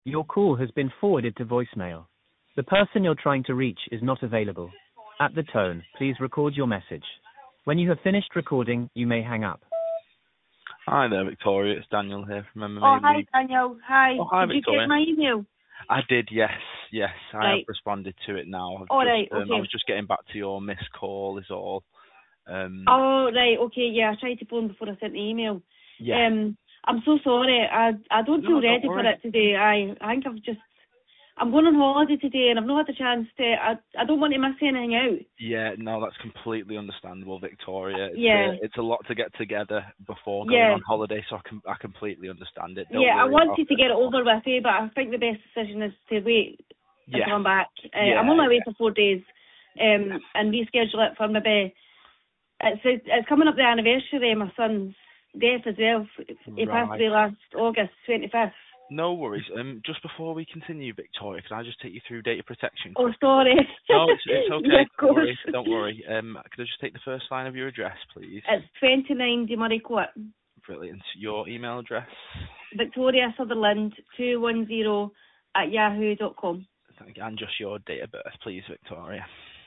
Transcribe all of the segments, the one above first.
Your call has been forwarded to voicemail. The person you're trying to reach is not available. At the tone, please record your message. When you have finished recording, you may hang up. Hi there, Victoria. It's Daniel here from MMA. Oh, hi, Daniel. Hi. Oh, hi, Did Victoria. you get my email? I did, yes. I Right. have responded to it now. Okay. I was just getting back to your missed call is all. Oh, right, okay, yeah, I tried to phone before I sent the email. Yeah. I'm so sorry. I don't feel ready for it today. I think I'm going on holiday today and I've not had the chance to, I don't want to miss anything out. Yeah, no, that's completely understandable, Victoria. It's It's a lot to get together before going on holiday, so I completely understand it. Don't worry I wanted about to get it over with, but I think the best decision is to wait until I'm back. I'm only away for 4 days and reschedule it for maybe, it's coming up the anniversary of my son's death as well. He passed away last August 25th. No worries. Just before we continue, Victoria, can I just take you through data protection? Oh, sorry. No, it's okay. Yeah, of course. Don't worry. Could I just take the first line of your address, please? It's 29 De Murray Court. Brilliant. Your email address? Victoria Sutherland 210 at yahoo.com. Thank you. And just your date of birth, please, Victoria.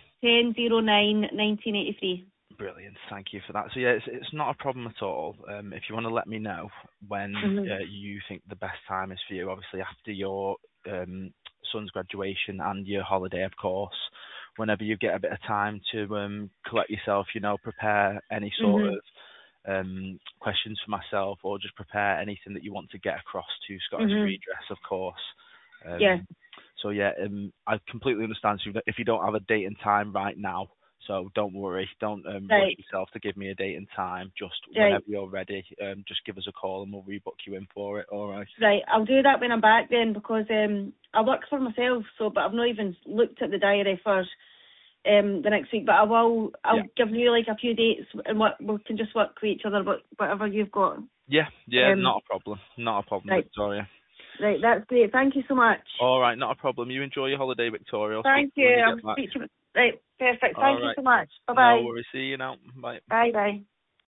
10/09/1983. Brilliant. Thank you for that. So yeah, it's not a problem at all. If you want to let me know when you think the best time is for you, obviously after your son's graduation and your holiday, of course, whenever you get a bit of time to collect yourself, prepare any sort of questions for myself, or just prepare anything that you want to get across to Scottish Redress, of course. So yeah, I completely understand. So if you don't have a date and time right now, so don't worry, don't rush yourself to give me a date and time. Just whenever you're ready, just give us a call and we'll rebook you in for it. All right. Right, I'll do that when I'm back then, because I work for myself, but I've not even looked at the diary for the next week. But I'll give you like a few dates and we can just work with each other. But whatever you've got. Yeah, not a problem, Victoria. Right, that's great. Thank you so much. All right, not a problem. You enjoy your holiday, Victoria. Thank you. Right, perfect. Thank you so much. Bye-bye. No worries. See you now. Bye. Bye-bye.